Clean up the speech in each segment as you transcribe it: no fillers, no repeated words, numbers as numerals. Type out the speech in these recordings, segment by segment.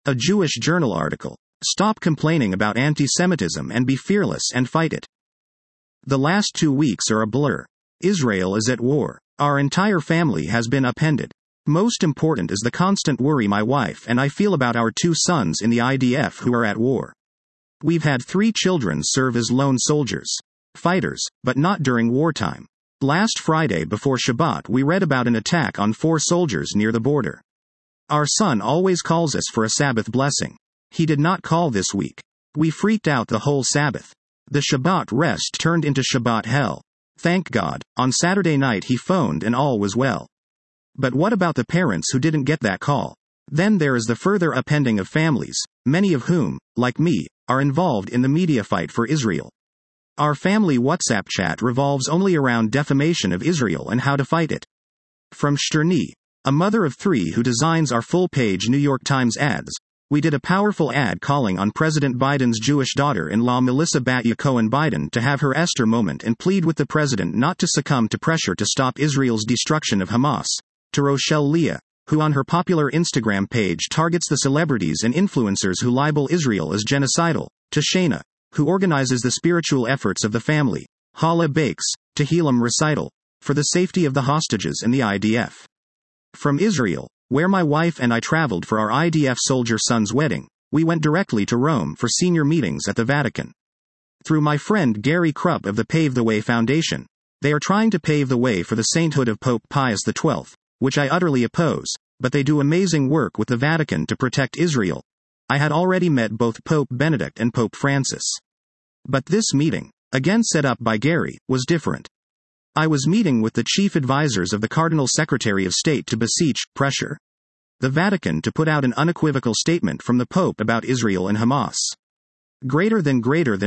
A Jewish journal article. Stop complaining about anti-Semitism and be fearless and fight it. The last 2 weeks are a blur. Israel is at war. Our entire family has been upended. Most important is the constant worry my wife and I feel about our 2 sons in the IDF who are at war. We've had 3 children serve as lone soldiers. Fighters, but not during wartime. Last Friday before Shabbat we read about an attack on 4 soldiers near the border. Our son always calls us for a Sabbath blessing. He did not call this week. We freaked out the whole Sabbath. The Shabbat rest turned into Shabbat hell. Thank God, on Saturday night he phoned and all was well. But what about the parents who didn't get that call? Then there is the further upending of families, many of whom, like me, are involved in the media fight for Israel. Our family WhatsApp chat revolves only around defamation of Israel and how to fight it. From Shterny, a mother of 3 who designs our full-page New York Times ads, we did a powerful ad calling on President Biden's Jewish daughter-in-law Melissa Batya Cohen Biden to have her Esther moment and plead with the president not to succumb to pressure to stop Israel's destruction of Hamas. To Rochelle Leah, who on her popular Instagram page targets the celebrities and influencers who libel Israel as genocidal. To Shayna, who organizes the spiritual efforts of the family. Hala Bakes, Tehillim recital, for the safety of the hostages and the IDF. From Israel, where my wife and I traveled for our IDF soldier son's wedding, we went directly to Rome for senior meetings at the Vatican. Through my friend Gary Krupp of the Pave the Way Foundation, they are trying to pave the way for the sainthood of Pope Pius XII, which I utterly oppose, but they do amazing work with the Vatican to protect Israel. I had already met both Pope Benedict and Pope Francis. But this meeting, again set up by Gary, was different. I was meeting with the chief advisors of the Cardinal Secretary of State to beseech pressure the Vatican to put out an unequivocal statement from the Pope about Israel and Hamas. Greater than.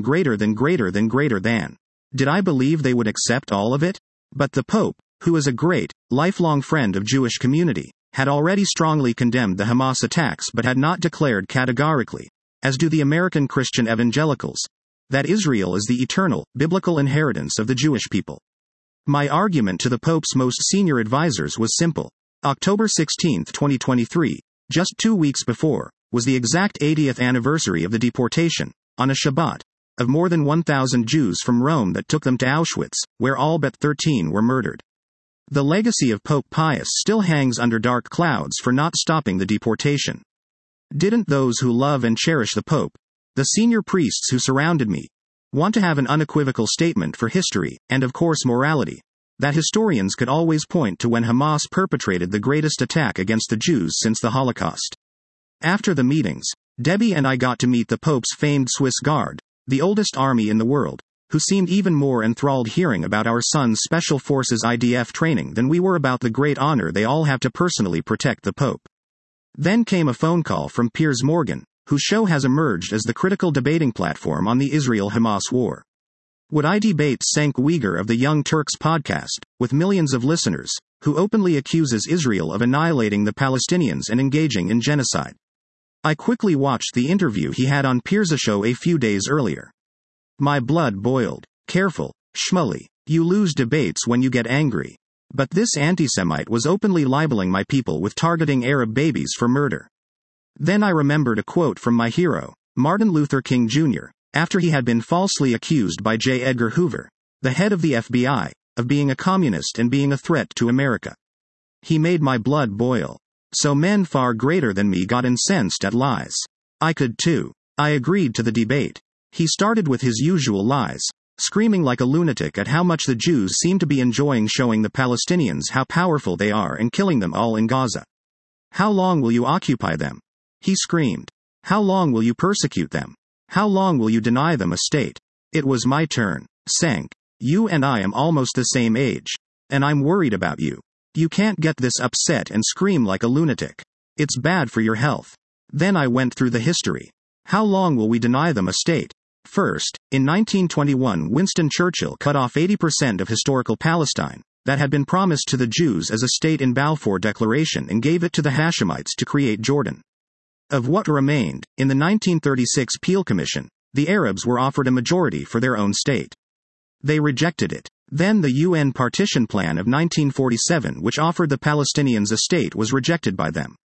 Did I believe they would accept all of it? But the Pope, who is a great, lifelong friend of Jewish community, had already strongly condemned the Hamas attacks but had not declared categorically, as do the American Christian evangelicals, that Israel is the eternal, biblical inheritance of the Jewish people. My argument to the Pope's most senior advisors was simple. October 16, 2023, just 2 weeks before, was the exact 80th anniversary of the deportation, on a Shabbat, of more than 1,000 Jews from Rome that took them to Auschwitz, where all but 13 were murdered. The legacy of Pope Pius still hangs under dark clouds for not stopping the deportation. Didn't those who love and cherish the Pope, the senior priests who surrounded me, want to have an unequivocal statement for history, and of course morality, that historians could always point to when Hamas perpetrated the greatest attack against the Jews since the Holocaust? After the meetings, Debbie and I got to meet the Pope's famed Swiss Guard, the oldest army in the world, who seemed even more enthralled hearing about our son's Special Forces IDF training than we were about the great honor they all have to personally protect the Pope. Then came a phone call from Piers Morgan, whose show has emerged as the critical debating platform on the Israel-Hamas war. Would I debate Cenk Uygur of the Young Turks podcast, with millions of listeners, who openly accuses Israel of annihilating the Palestinians and engaging in genocide? I quickly watched the interview he had on Piers' show a few days earlier. My blood boiled. Careful, Shmuley. You lose debates when you get angry. But this anti-Semite was openly libeling my people with targeting Arab babies for murder. Then I remembered a quote from my hero, Martin Luther King Jr., after he had been falsely accused by J. Edgar Hoover, the head of the FBI, of being a communist and being a threat to America. He made my blood boil. So men far greater than me got incensed at lies. I could too. I agreed to the debate. He started with his usual lies, screaming like a lunatic at how much the Jews seem to be enjoying showing the Palestinians how powerful they are and killing them all in Gaza. How long will you occupy them? He screamed. How long will you persecute them? How long will you deny them a state? It was my turn. Cenk, you and I am almost the same age. And I'm worried about you. You can't get this upset and scream like a lunatic. It's bad for your health. Then I went through the history. How long will we deny them a state? First, in 1921 Winston Churchill cut off 80% of historical Palestine, that had been promised to the Jews as a state in Balfour Declaration and gave it to the Hashemites to create Jordan. Of what remained, in the 1936 Peel Commission, the Arabs were offered a majority for their own state. They rejected it. Then the UN Partition Plan of 1947, which offered the Palestinians a state, was rejected by them.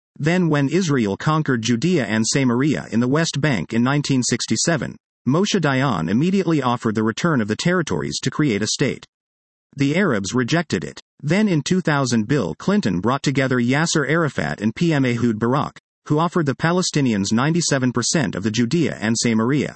Then when Israel conquered Judea and Samaria in the West Bank in 1967, Moshe Dayan immediately offered the return of the territories to create a state. The Arabs rejected it. Then in 2000 Bill Clinton brought together Yasser Arafat and PM Ehud Barak, who offered the Palestinians 97% of the Judea and Samaria.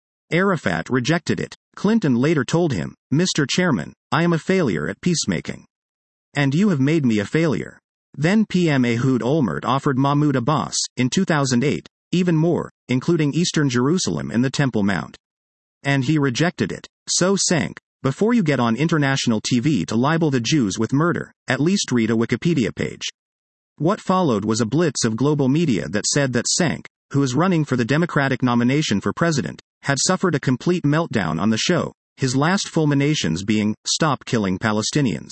Arafat rejected it. Clinton later told him, "Mr. Chairman, I am a failure at peacemaking. And you have made me a failure." Then PM Ehud Olmert offered Mahmoud Abbas, in 2008, even more, including Eastern Jerusalem and the Temple Mount. And he rejected it. So sank. Before you get on international TV to libel the Jews with murder, at least read a Wikipedia page. What followed was a blitz of global media that said that Cenk, who is running for the Democratic nomination for president, had suffered a complete meltdown on the show, his last fulminations being, "Stop killing Palestinians."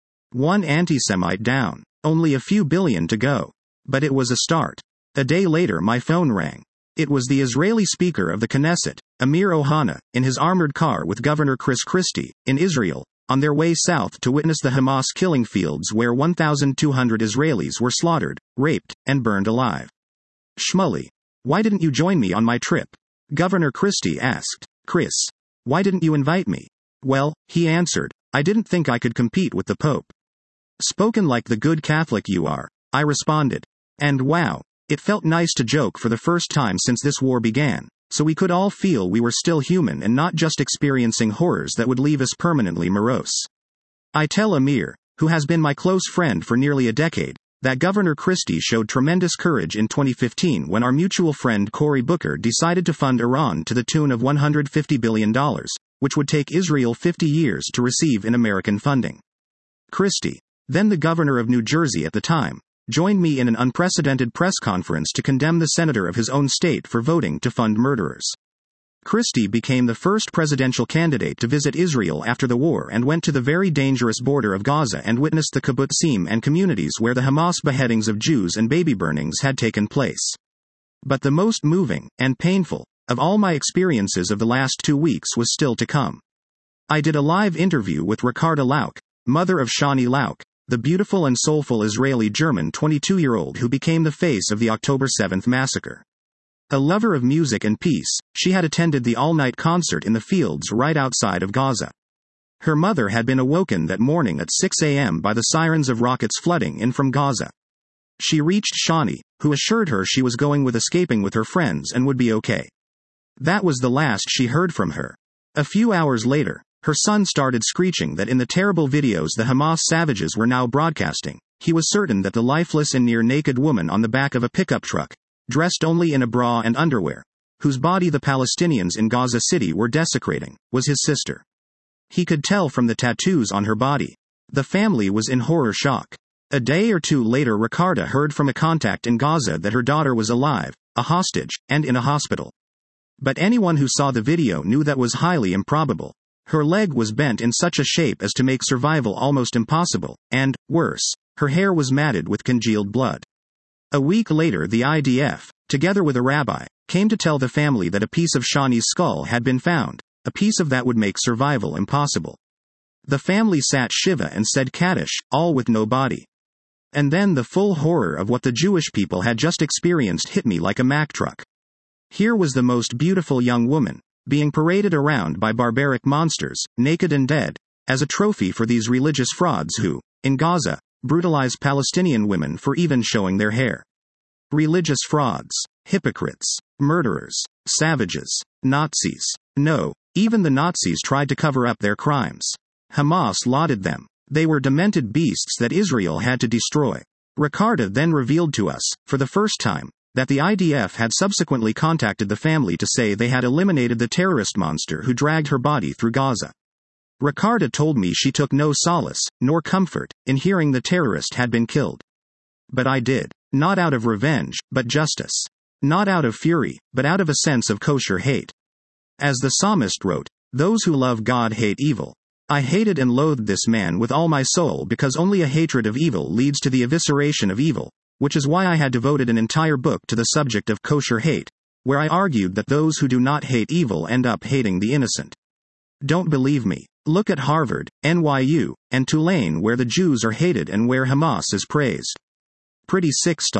One anti-Semite down. Only a few billion to go. But it was a start. A day later my phone rang. It was the Israeli Speaker of the Knesset, Amir Ohana, in his armored car with Governor Chris Christie, in Israel, on their way south to witness the Hamas killing fields where 1,200 Israelis were slaughtered, raped, and burned alive. "Shmuley, why didn't you join me on my trip?" Governor Christie asked. "Chris, why didn't you invite me?" "Well," he answered, "I didn't think I could compete with the Pope." "Spoken like the good Catholic you are," I responded. And wow, it felt nice to joke for the first time since this war began, so we could all feel we were still human and not just experiencing horrors that would leave us permanently morose. I tell Amir, who has been my close friend for nearly a decade, that Governor Christie showed tremendous courage in 2015 when our mutual friend Cory Booker decided to fund Iran to the tune of $150 billion, which would take Israel 50 years to receive in American funding. Christie, then the governor of New Jersey at the time, joined me in an unprecedented press conference to condemn the senator of his own state for voting to fund murderers. Christie became the first presidential candidate to visit Israel after the war and went to the very dangerous border of Gaza and witnessed the kibbutzim and communities where the Hamas beheadings of Jews and baby burnings had taken place. But the most moving, and painful, of all my experiences of the last 2 weeks was still to come. I did a live interview with Ricarda Lauk, mother of Shani Lauk, the beautiful and soulful Israeli-German 22-year-old who became the face of the October 7th massacre. A lover of music and peace, she had attended the all-night concert in the fields right outside of Gaza. Her mother had been awoken that morning at 6 a.m. by the sirens of rockets flooding in from Gaza. She reached Shani, who assured her she was going with escaping with her friends and would be okay. That was the last she heard from her. A few hours later, her son started screeching that in the terrible videos the Hamas savages were now broadcasting, he was certain that the lifeless and near-naked woman on the back of a pickup truck, dressed only in a bra and underwear, whose body the Palestinians in Gaza City were desecrating, was his sister. He could tell from the tattoos on her body. The family was in horror shock. A day or two later Ricarda heard from a contact in Gaza that her daughter was alive, a hostage, and in a hospital. But anyone who saw the video knew that was highly improbable. Her leg was bent in such a shape as to make survival almost impossible, and, worse, her hair was matted with congealed blood. A week later the IDF, together with a rabbi, came to tell the family that a piece of Shani's skull had been found, a piece of that would make survival impossible. The family sat Shiva and said Kaddish, all with no body. And then the full horror of what the Jewish people had just experienced hit me like a Mack truck. Here was the most beautiful young woman, being paraded around by barbaric monsters, naked and dead, as a trophy for these religious frauds who, in Gaza, brutalize Palestinian women for even showing their hair. Religious frauds, hypocrites, murderers, savages, Nazis. No, even the Nazis tried to cover up their crimes. Hamas lauded them. They were demented beasts that Israel had to destroy. Ricarda then revealed to us, for the first time, that the IDF had subsequently contacted the family to say they had eliminated the terrorist monster who dragged her body through Gaza. Ricarda told me she took no solace, nor comfort, in hearing the terrorist had been killed. But I did. Not out of revenge, but justice. Not out of fury, but out of a sense of kosher hate. As the psalmist wrote, "Those who love God hate evil. I hated and loathed this man with all my soul because only a hatred of evil leads to the evisceration of evil, which is why I had devoted an entire book to the subject of kosher hate, where I argued that those who do not hate evil end up hating the innocent. Don't believe me? Look at Harvard, NYU, and Tulane where the Jews are hated and where Hamas is praised. Pretty sick stuff.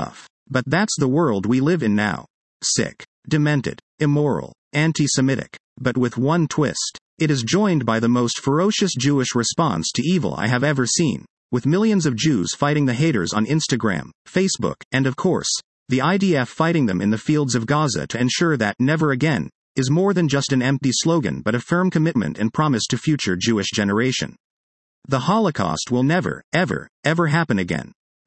But that's the world we live in now. Sick, demented, immoral, anti-Semitic. But with one twist. It is joined by the most ferocious Jewish response to evil I have ever seen, with millions of Jews fighting the haters on Instagram, Facebook, and of course, the IDF fighting them in the fields of Gaza to ensure that never again is more than just an empty slogan but a firm commitment and promise to future Jewish generation. The Holocaust will never, ever, ever happen again.